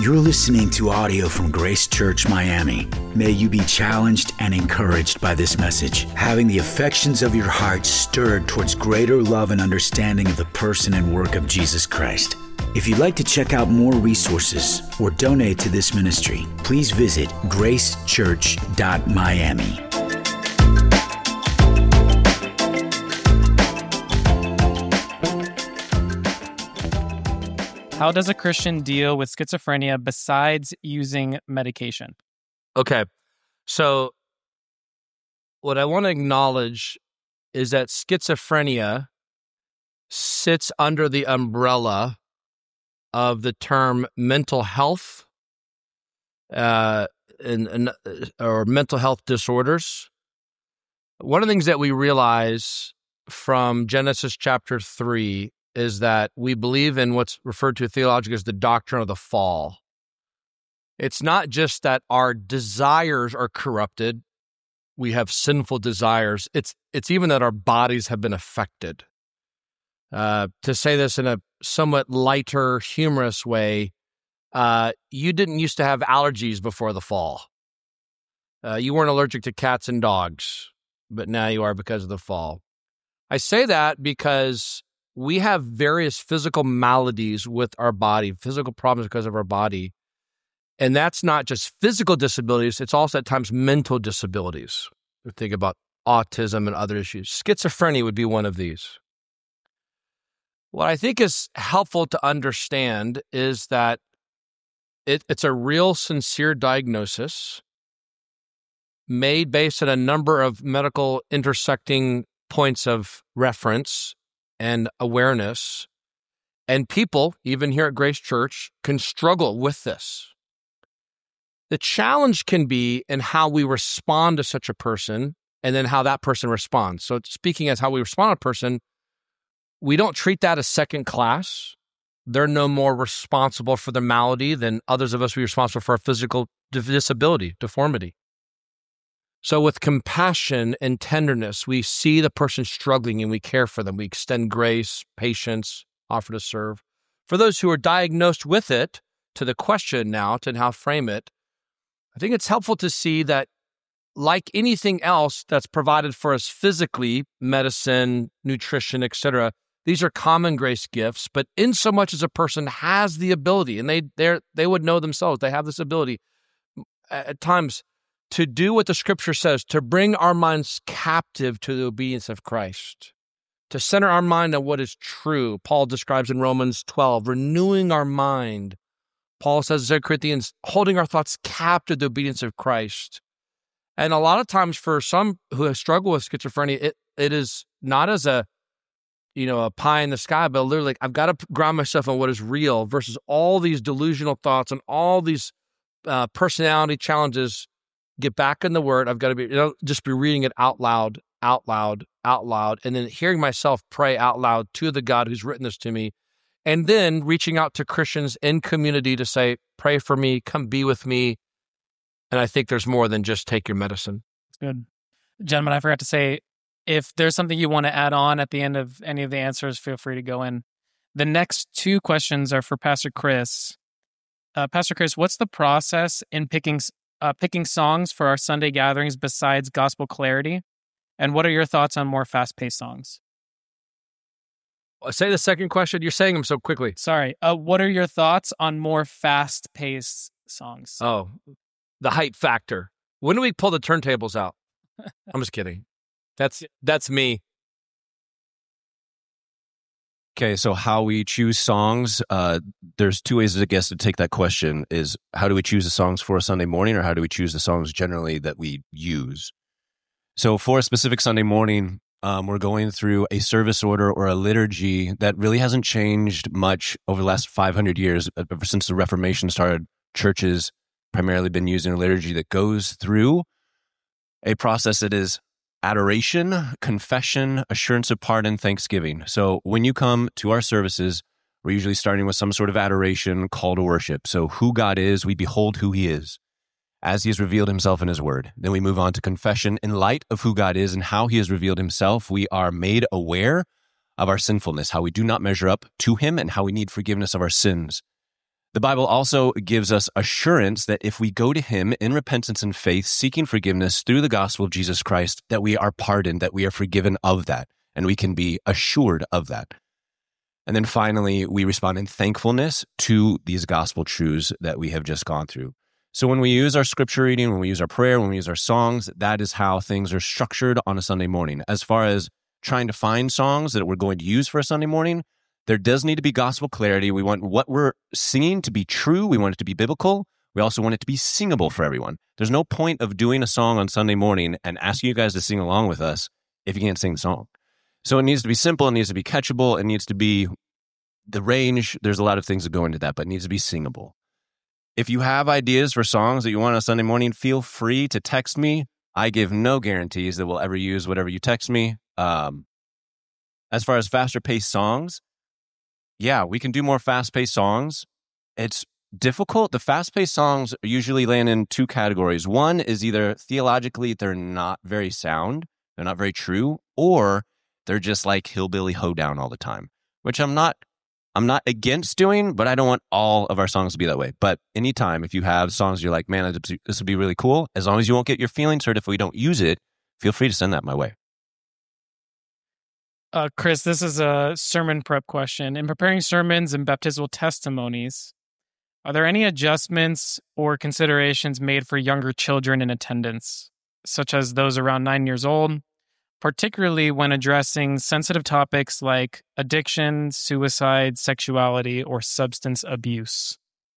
You're listening to audio from Grace Church Miami. May you be challenged and encouraged by this message, having the affections of your heart stirred towards greater love and understanding of the person and work of Jesus Christ. If you'd like to check out more resources or donate to this ministry, please visit gracechurch.miami. How does a Christian deal with schizophrenia besides using medication? Okay, so what I want to acknowledge is that schizophrenia sits under the umbrella of the term mental health or mental health disorders. One of the things that we realize from Genesis chapter 3 is that we believe in what's referred to theologically as the doctrine of the fall. It's not just that our desires are corrupted, we have sinful desires. It's even that our bodies have been affected. To say this in a somewhat lighter, humorous way, you didn't used to have allergies before the fall. You weren't allergic to cats and dogs, but now you are because of the fall. I say that because we have various physical maladies with our body, physical problems because of our body. And that's not just physical disabilities, it's also at times mental disabilities. We think about autism and other issues. Schizophrenia would be one of these. What I think is helpful to understand is that it's a real, sincere diagnosis made based on a number of medical intersecting points of reference and awareness, and people, even here at Grace Church, can struggle with this. The challenge can be in how we respond to such a person and then how that person responds. So speaking as how we respond to a person, we don't treat that as second class. They're no more responsible for their malady than others of us be responsible for our physical disability, deformity. So with compassion and tenderness, we see the person struggling and we care for them. We extend grace, patience, offer to serve. For those who are diagnosed with it, to the question now, to how frame it, I think it's helpful to see that like anything else that's provided for us physically, medicine, nutrition, etc., these are common grace gifts, but in so much as a person has the ability, and they would know themselves, they have this ability at times to do what the scripture says, to bring our minds captive to the obedience of Christ, to center our mind on what is true. Paul describes in Romans 12, renewing our mind. Paul says in 2 Corinthians, holding our thoughts captive to the obedience of Christ. And a lot of times for some who have struggled with schizophrenia, it is not as a pie in the sky, but literally, I've got to ground myself on what is real versus all these delusional thoughts and all these personality challenges. Get back in the Word. I've got to be, just be reading it out loud, and then hearing myself pray out loud to the God who's written this to me, and then reaching out to Christians in community to say, pray for me, come be with me. And I think there's more than just take your medicine. Good. Gentlemen, I forgot to say, if there's something you want to add on at the end of any of the answers, feel free to go in. The next two questions are for Pastor Chris. Pastor Chris, what's the process in picking songs for our Sunday gatherings besides Gospel Clarity? And what are your thoughts on more fast-paced songs? Say the second question. You're saying them so quickly. Sorry. What are your thoughts on more fast-paced songs? Oh, the hype factor. When do we pull the turntables out? I'm just kidding. That's me. Okay, so how we choose songs, there's two ways, I guess, to take that question is how do we choose the songs for a Sunday morning or how do we choose the songs generally that we use? So for a specific Sunday morning, we're going through a service order or a liturgy that really hasn't changed much over the last 500 years. Ever since the Reformation started, churches primarily been using a liturgy that goes through a process that is adoration, confession, assurance of pardon, thanksgiving. So when you come to our services, we're usually starting with some sort of adoration, call to worship. So who God is, we behold who he is as he has revealed himself in his word. Then we move on to confession. In light of who God is and how he has revealed himself, we are made aware of our sinfulness, how we do not measure up to him and how we need forgiveness of our sins. The Bible also gives us assurance that if we go to him in repentance and faith, seeking forgiveness through the gospel of Jesus Christ, that we are pardoned, that we are forgiven of that, and we can be assured of that. And then finally, we respond in thankfulness to these gospel truths that we have just gone through. So when we use our scripture reading, when we use our prayer, when we use our songs, that is how things are structured on a Sunday morning. As far as trying to find songs that we're going to use for a Sunday morning, there does need to be gospel clarity. We want what we're singing to be true. We want it to be biblical. We also want it to be singable for everyone. There's no point of doing a song on Sunday morning and asking you guys to sing along with us if you can't sing the song. So it needs to be simple. It needs to be catchable. It needs to be the range. There's a lot of things that go into that, but it needs to be singable. If you have ideas for songs that you want on Sunday morning, feel free to text me. I give no guarantees that we'll ever use whatever you text me. As far as faster paced songs, yeah, we can do more fast-paced songs. It's difficult. The fast-paced songs usually land in two categories. One is either theologically they're not very sound, they're not very true, or they're just like hillbilly hoedown all the time, which I'm not against doing, but I don't want all of our songs to be that way. But anytime, if you have songs you're like, man, this would be really cool, as long as you won't get your feelings hurt if we don't use it, feel free to send that my way. Chris, this is a sermon prep question. In preparing sermons and baptismal testimonies, are there any adjustments or considerations made for younger children in attendance, such as those around 9 years old, particularly when addressing sensitive topics like addiction, suicide, sexuality, or substance abuse?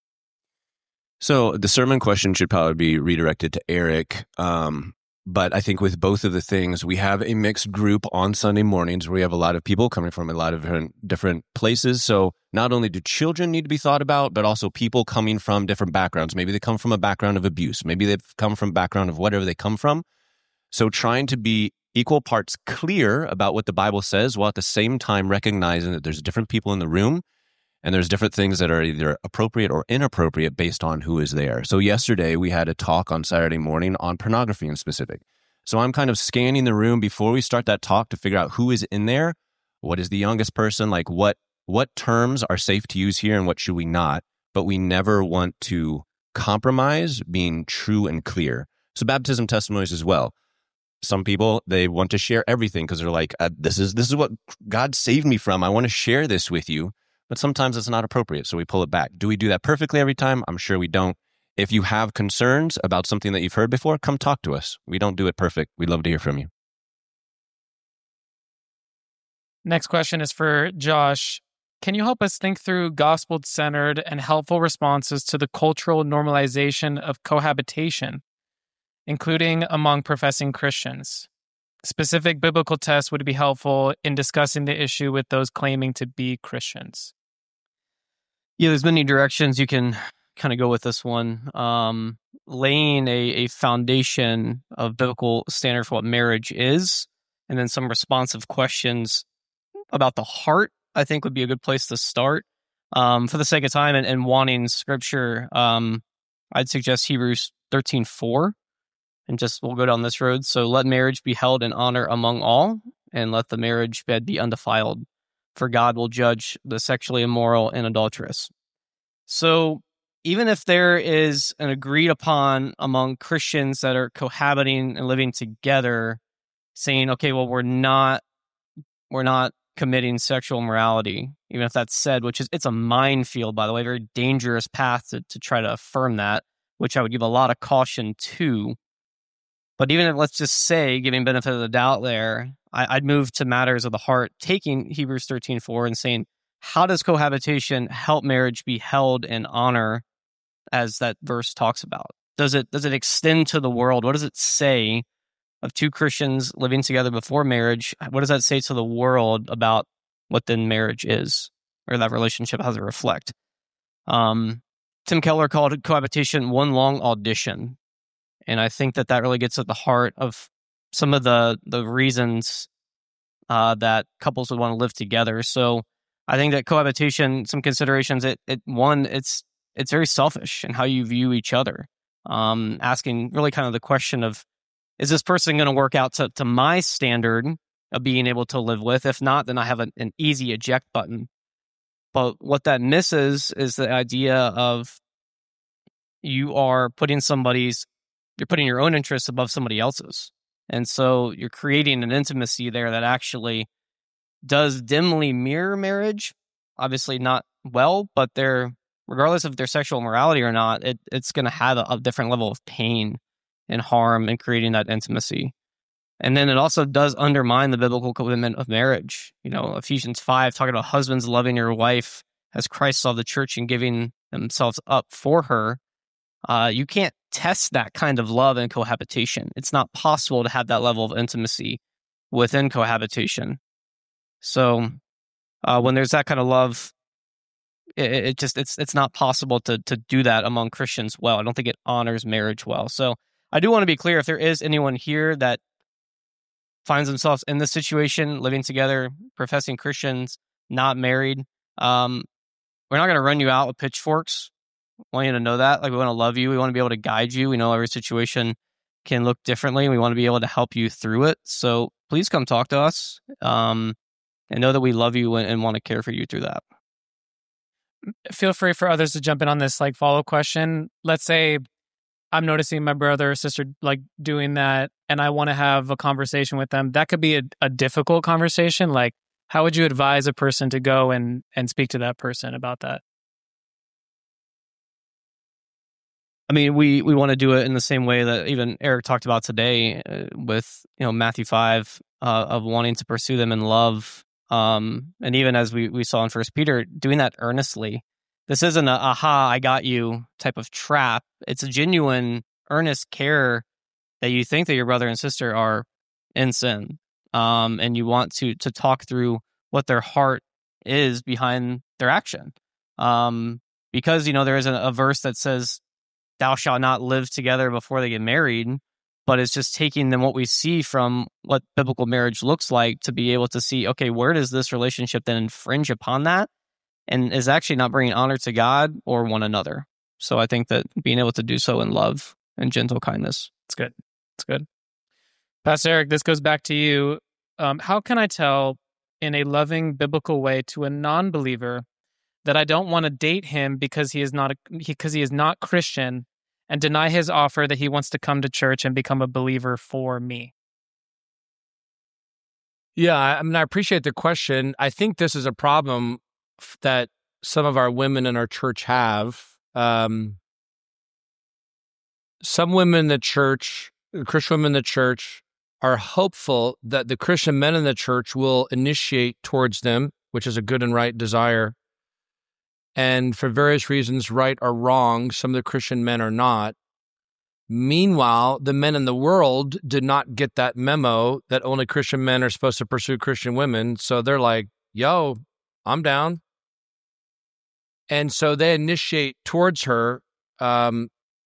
So the sermon question should probably be redirected to Eric. But I think with both of the things, we have a mixed group on Sunday mornings where we have a lot of people coming from a lot of different places. So not only do children need to be thought about, but also people coming from different backgrounds. Maybe they come from a background of abuse. Maybe they've come from a background of whatever they come from. So trying to be equal parts clear about what the Bible says while at the same time recognizing that there's different people in the room and there's different things that are either appropriate or inappropriate based on who is there. So yesterday we had a talk on Saturday morning on pornography in specific. So I'm kind of scanning the room before we start that talk to figure out who is in there, what is the youngest person, like what terms are safe to use here and what should we not, but we never want to compromise being true and clear. So baptism testimonies as well. Some people, they want to share everything because they're like, this is what God saved me from. I want to share this with you. But sometimes it's not appropriate, so we pull it back. Do we do that perfectly every time? I'm sure we don't. If you have concerns about something that you've heard before, come talk to us. We don't do it perfect. We'd love to hear from you. Next question is for Josh. Can you help us think through gospel-centered and helpful responses to the cultural normalization of cohabitation, including among professing Christians? Specific biblical tests would be helpful in discussing the issue with those claiming to be Christians. Yeah, there's many directions you can kind of go with this one. Laying a foundation of biblical standard for what marriage is, and then some responsive questions about the heart, I think would be a good place to start. For the sake of time and wanting scripture, I'd suggest Hebrews 13:4. And just we'll go down this road. So let marriage be held in honor among all, and let the marriage bed be undefiled, for God will judge the sexually immoral and adulterous. So even if there is an agreed upon among Christians that are cohabiting and living together, saying, okay, well, we're not committing sexual immorality, even if that's said, it's a minefield, by the way, a very dangerous path to try to affirm that, which I would give a lot of caution to. But even if, let's just say, giving benefit of the doubt there, I'd move to matters of the heart, taking Hebrews 13:4 and saying, how does cohabitation help marriage be held in honor, as that verse talks about? Does it extend to the world? What does it say of two Christians living together before marriage? What does that say to the world about what then marriage is, or that relationship has to reflect? Tim Keller called cohabitation one long audition. And I think that really gets at the heart of some of the reasons that couples would want to live together. So I think that cohabitation, some considerations, it's very selfish in how you view each other. Asking really kind of the question of, is this person going to work out to my standard of being able to live with? If not, then I have an easy eject button. But what that misses is the idea of you are putting your own interests above somebody else's. And so you're creating an intimacy there that actually does dimly mirror marriage. Obviously not well, but regardless of their sexual morality or not, it's going to have a different level of pain and harm in creating that intimacy. And then it also does undermine the biblical commitment of marriage. Ephesians 5, talking about husbands loving your wife as Christ loved the church and giving themselves up for her. You can't test that kind of love in cohabitation. It's not possible to have that level of intimacy within cohabitation. So when there's that kind of love, it's not possible to do that among Christians well. I don't think it honors marriage well. So I do want to be clear, if there is anyone here that finds themselves in this situation, living together, professing Christians, not married, we're not going to run you out with pitchforks. I want you to know that. We want to love you. We want to be able to guide you. We know every situation can look differently. We want to be able to help you through it. So please come talk to us and know that we love you and want to care for you through that. Feel free for others to jump in on this follow-up question. Let's say I'm noticing my brother or sister doing that, and I want to have a conversation with them. That could be a difficult conversation. How would you advise a person to go and speak to that person about that? I mean, we want to do it in the same way that even Eric talked about today with Matthew 5 of wanting to pursue them in love. And even as we saw in 1 Peter, doing that earnestly. This isn't a aha, I got you type of trap. It's a genuine, earnest care that you think that your brother and sister are in sin. And you want to talk through what their heart is behind their action. Because, there is a verse that says, thou shalt not live together before they get married, but it's just taking them what we see from what biblical marriage looks like to be able to see, okay, where does this relationship then infringe upon that and is actually not bringing honor to God or one another. So I think that being able to do so in love and gentle kindness. It's good. It's good. Pastor Eric, this goes back to you. How can I tell in a loving biblical way to a non-believer that I don't want to date him because he is not Christian, and deny his offer that he wants to come to church and become a believer for me? Yeah, I appreciate the question. I think this is a problem that some of our women in our church have. Some women in the church, Christian women in the church, are hopeful that the Christian men in the church will initiate towards them, which is a good and right desire. And for various reasons, right or wrong, some of the Christian men are not. Meanwhile, the men in the world did not get that memo that only Christian men are supposed to pursue Christian women. So they're like, yo, I'm down. And so they initiate towards her. A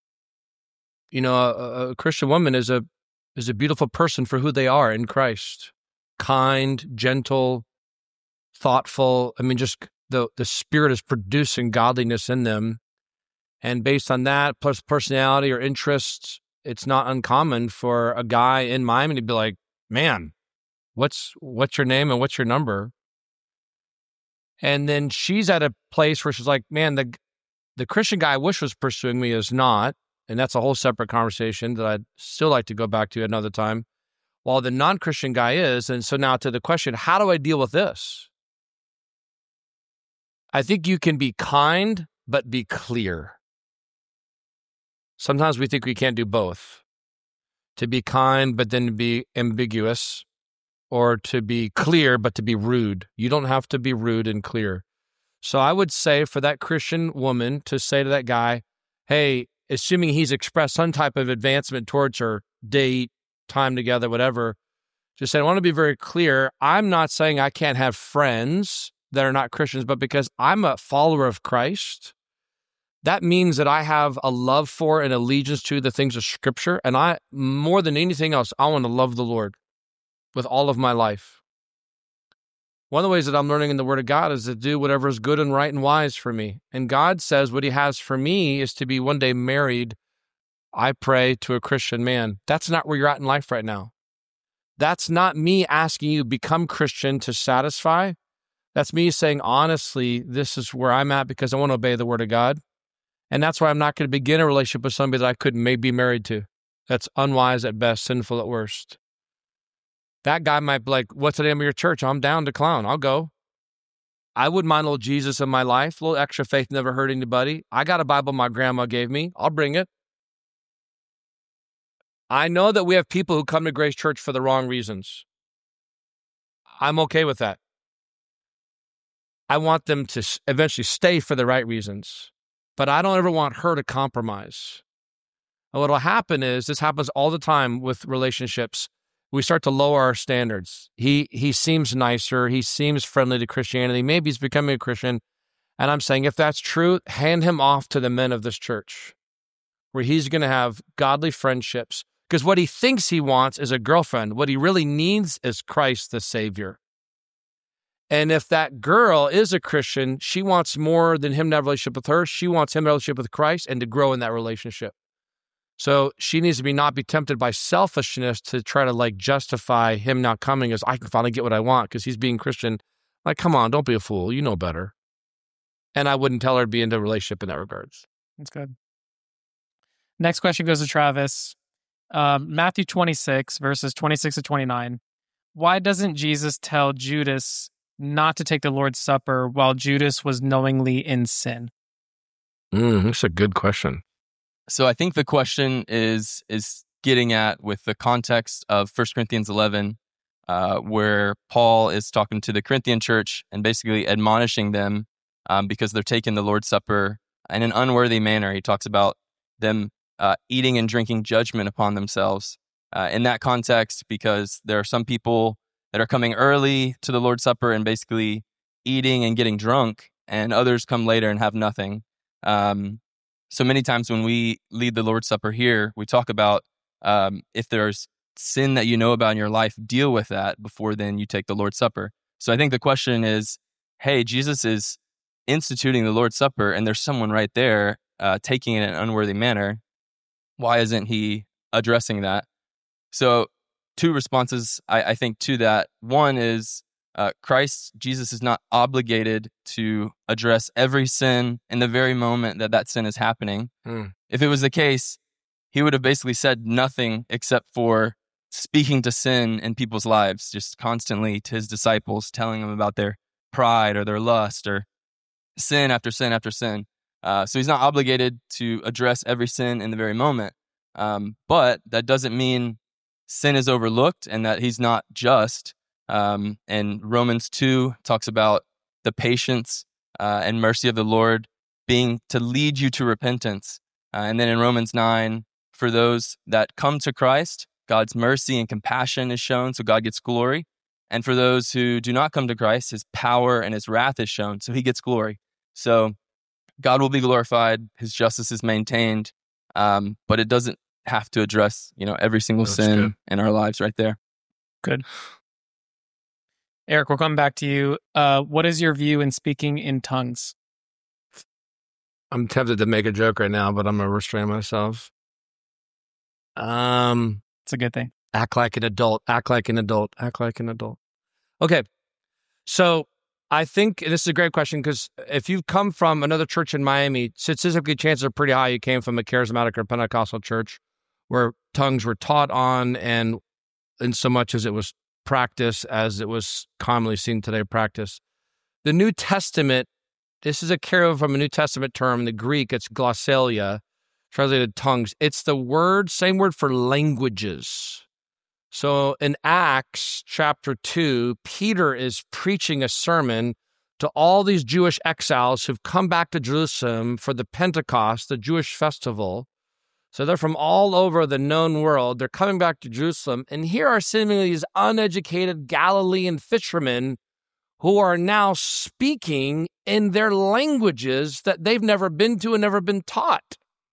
Christian woman is a beautiful person for who they are in Christ. Kind, gentle, thoughtful. I mean, just the Spirit is producing godliness in them. And based on that, plus personality or interests, it's not uncommon for a guy in Miami to be like, man, what's your name and what's your number? And then she's at a place where she's like, man, the Christian guy I wish was pursuing me is not. And that's a whole separate conversation that I'd still like to go back to another time. While the non-Christian guy is. And so now to the question, how do I deal with this? I think you can be kind, but be clear. Sometimes we think we can't do both. To be kind, but then to be ambiguous, or to be clear, but to be rude. You don't have to be rude and clear. So I would say for that Christian woman to say to that guy, hey, assuming he's expressed some type of advancement towards her, date, time together, whatever, just say, I want to be very clear. I'm not saying I can't have friends that are not Christians, but because I'm a follower of Christ, that means that I have a love for and allegiance to the things of Scripture. And I, more than anything else, I want to love the Lord with all of my life. One of the ways that I'm learning in the Word of God is to do whatever is good and right and wise for me. And God says what He has for me is to be one day married, I pray, to a Christian man. That's not where you're at in life right now. That's not me asking you to become Christian to satisfy. That's me saying, honestly, this is where I'm at because I want to obey the word of God. And that's why I'm not going to begin a relationship with somebody that I could maybe be married to. That's unwise at best, sinful at worst. That guy might be like, what's the name of your church? I'm down to clown. I'll go. I wouldn't mind a little Jesus in my life. A little extra faith never hurt anybody. I got a Bible my grandma gave me. I'll bring it. I know that we have people who come to Grace Church for the wrong reasons. I'm okay with that. I want them to eventually stay for the right reasons. But I don't ever want her to compromise. And what will happen is, this happens all the time with relationships, we start to lower our standards. He seems nicer. He seems friendly to Christianity. Maybe he's becoming a Christian. And I'm saying, if that's true, hand him off to the men of this church, where he's going to have godly friendships. Because what he thinks he wants is a girlfriend. What he really needs is Christ the Savior. And if that girl is a Christian, she wants more than him to have a relationship with her. She wants him to have a relationship with Christ and to grow in that relationship. So she needs to not be tempted by selfishness to try to justify him not coming as I can finally get what I want because he's being Christian. Like, come on, don't be a fool. You know better. And I wouldn't tell her to be into a relationship in that regards. That's good. Next question goes to Travis. Matthew 26, verses 26 to 29. Why doesn't Jesus tell Judas not to take the Lord's Supper while Judas was knowingly in sin? That's a good question. So I think the question is getting at with the context of 1 Corinthians 11, where Paul is talking to the Corinthian church and basically admonishing them because they're taking the Lord's Supper in an unworthy manner. He talks about them eating and drinking judgment upon themselves in that context, because there are some people that are coming early to the Lord's Supper and basically eating and getting drunk, and others come later and have nothing. So many times when we lead the Lord's Supper here, we talk about if there's sin that you know about in your life, deal with that before then you take the Lord's Supper. So I think the question is, hey, Jesus is instituting the Lord's Supper and there's someone right there taking it in an unworthy manner. Why isn't he addressing that? So two responses, I think, to that. One is Jesus is not obligated to address every sin in the very moment that sin is happening. If it was the case, he would have basically said nothing except for speaking to sin in people's lives, just constantly to his disciples, telling them about their pride or their lust or sin after sin after sin. So he's not obligated to address every sin in the very moment. But that doesn't mean sin is overlooked and that he's not just. And Romans 2 talks about the patience and mercy of the Lord being to lead you to repentance. And then in Romans 9, for those that come to Christ, God's mercy and compassion is shown, so God gets glory. And for those who do not come to Christ, his power and his wrath is shown, so he gets glory. So God will be glorified, his justice is maintained, but it doesn't have to address, every single sin in our lives right there. Good. Eric, we'll come back to you. What is your view in speaking in tongues? I'm tempted to make a joke right now, but I'm going to restrain myself. It's a good thing. Act like an adult. Act like an adult. Act like an adult. Okay. So I think this is a great question, because if you've come from another church in Miami, statistically chances are pretty high you came from a charismatic or Pentecostal church where tongues were taught on, and in so much as it was practice as it was commonly seen today practice. The New Testament, this is a carryover from a New Testament term. In the Greek, it's glossalia, translated tongues. It's the same word for languages. So in Acts chapter 2, Peter is preaching a sermon to all these Jewish exiles who've come back to Jerusalem for the Pentecost, the Jewish festival. So they're from all over the known world. They're coming back to Jerusalem. And here are seemingly these uneducated Galilean fishermen who are now speaking in their languages that they've never been to and never been taught.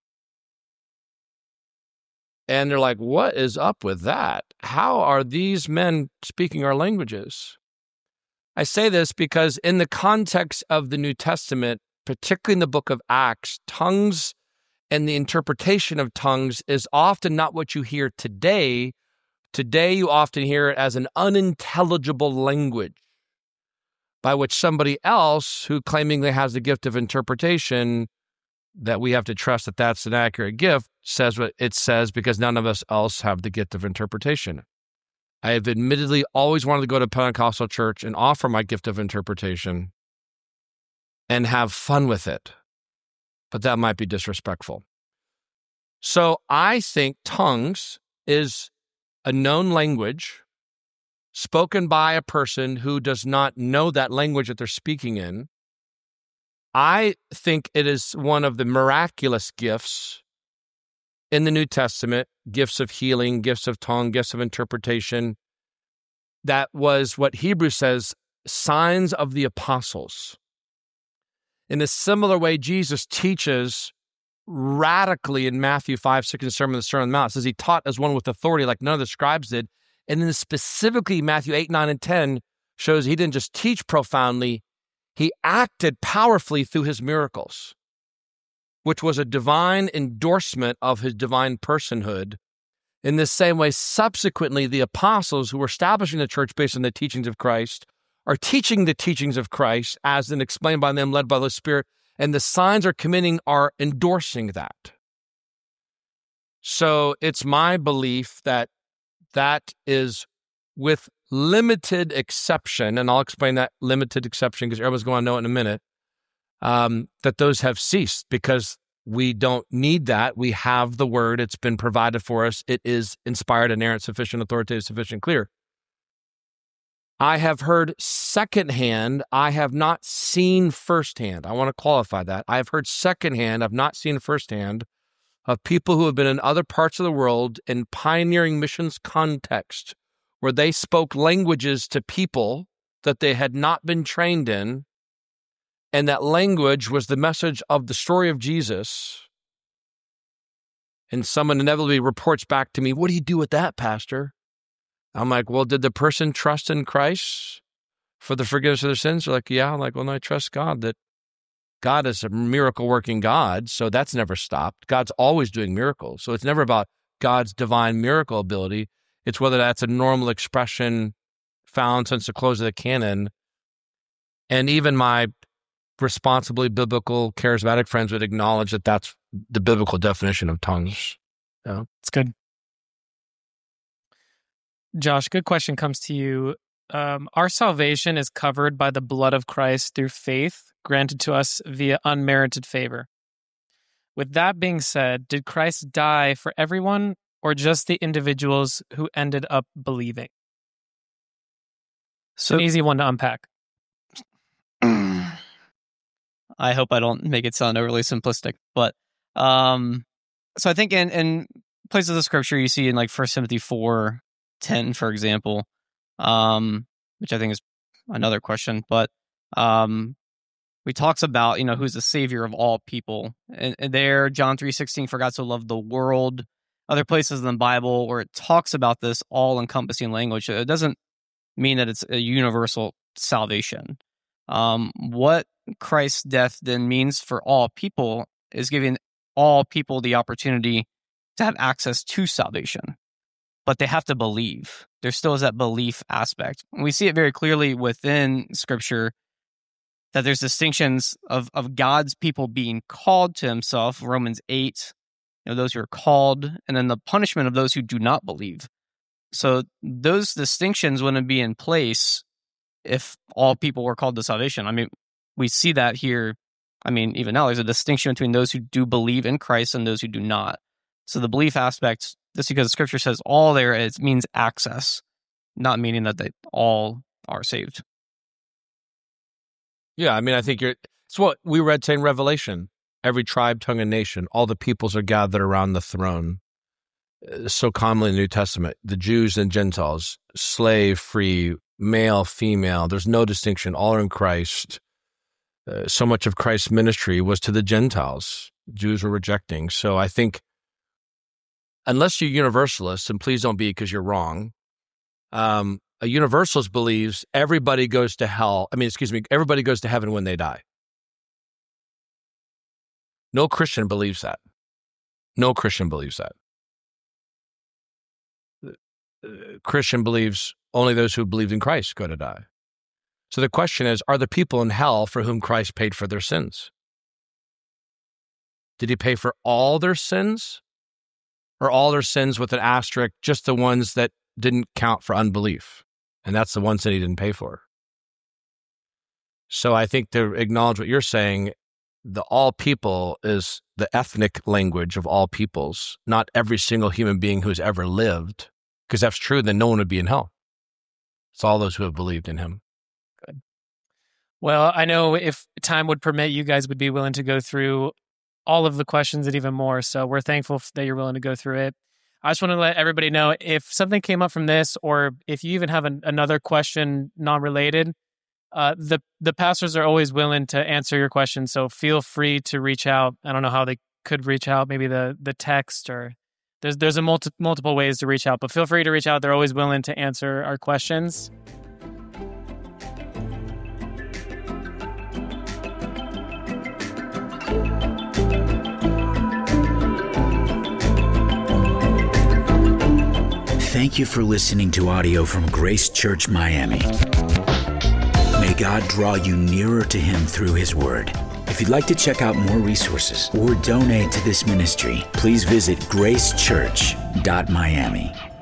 And they're like, what is up with that? How are these men speaking our languages? I say this because in the context of the New Testament, particularly in the book of Acts, tongues and the interpretation of tongues is often not what you hear today. Today, you often hear it as an unintelligible language. by which somebody else who claimingly has the gift of interpretation, that we have to trust that that's an accurate gift, says what it says because none of us else have the gift of interpretation. I have admittedly always wanted to go to Pentecostal church and offer my gift of interpretation and have fun with it, but that might be disrespectful. So I think tongues is a known language spoken by a person who does not know that language that they're speaking in. I think it is one of the miraculous gifts in the New Testament, gifts of healing, gifts of tongue, gifts of interpretation. That was what Hebrews says, signs of the apostles. In a similar way, Jesus teaches radically in Matthew 5, 6, and Sermon on the Mount. It says he taught as one with authority like none of the scribes did. And then specifically Matthew 8, 9, and 10 shows he didn't just teach profoundly, he acted powerfully through his miracles, which was a divine endorsement of his divine personhood. In the same way, subsequently, the apostles who were establishing the church based on the teachings of Christ are teaching the teachings of Christ as then explained by them, led by the Spirit, and the signs are committing are endorsing that. So it's my belief that that is, with limited exception, and I'll explain that limited exception because everyone's going to know it in a minute, that those have ceased because we don't need that. We have the word. It's been provided for us. It is inspired, inerrant, sufficient, authoritative, sufficient, clear. I have heard secondhand. I have not seen firsthand. I want to qualify that. I have heard secondhand. I've not seen firsthand of people who have been in other parts of the world in pioneering missions context where they spoke languages to people that they had not been trained in, and that language was the message of the story of Jesus. And someone inevitably reports back to me, "What do you do with that, Pastor?" I'm like, "Well, did the person trust in Christ for the forgiveness of their sins?" They're like, "Yeah." I'm like, "Well, no, I trust God, that God is a miracle-working God, so that's never stopped. God's always doing miracles. So it's never about God's divine miracle ability. It's whether that's a normal expression found since the close of the canon." And even my responsibly biblical charismatic friends would acknowledge that that's the biblical definition of tongues. Yeah. It's good. Josh, good question comes to you. Our salvation is covered by the blood of Christ through faith granted to us via unmerited favor. With that being said, did Christ die for everyone or just the individuals who ended up believing? It's an easy one to unpack. I hope I don't make it sound overly simplistic, but so I think in places of the scripture you see in like 1 Timothy 4:10, for example, which I think is another question, but we talks about, who's the savior of all people. And there, John 3:16, for God so loved the world. Other places in the Bible where it talks about this all-encompassing language, it doesn't mean that it's a universal salvation. What Christ's death then means for all people is giving all people the opportunity to have access to salvation, but they have to believe. There still is that belief aspect. And we see it very clearly within Scripture that there's distinctions of God's people being called to himself, Romans 8, those who are called, and then the punishment of those who do not believe. So those distinctions wouldn't be in place if all people were called to salvation. I mean, we see that here. I mean, even now, there's a distinction between those who do believe in Christ and those who do not. So the belief aspect, just because the scripture says all there is, means access, not meaning that they all are saved. Yeah, I mean, I think it's what we read in Revelation. Every tribe, tongue, and nation, all the peoples are gathered around the throne. So commonly in the New Testament, the Jews and Gentiles, slave, free, male, female, there's no distinction, all are in Christ. So much of Christ's ministry was to the Gentiles. Jews were rejecting. So I think, unless you're universalist, and please don't be because you're wrong, a universalist believes everybody goes to everybody goes to heaven when they die. No Christian believes that. No Christian believes that. Christian believes only those who believed in Christ go to die. So the question is, are the people in hell for whom Christ paid for their sins? Did he pay for all their sins? Or all their sins with an asterisk, just the ones that didn't count for unbelief? And that's the ones that he didn't pay for. So I think to acknowledge what you're saying, the all people is the ethnic language of all peoples, not every single human being who's ever lived. Because if that's true, then no one would be in hell. It's all those who have believed in him. Good. Well, I know if time would permit, you guys would be willing to go through all of the questions and even more. So we're thankful that you're willing to go through it. I just want to let everybody know if something came up from this, or if you even have another question non-related, the pastors are always willing to answer your questions. So feel free to reach out. I don't know how they could reach out, maybe the text, or there's multiple ways to reach out, but feel free to reach out. They're always willing to answer our questions. Thank you for listening to audio from Grace Church Miami. May God draw you nearer to him through his word. If you'd like to check out more resources or donate to this ministry, please visit gracechurch.miami.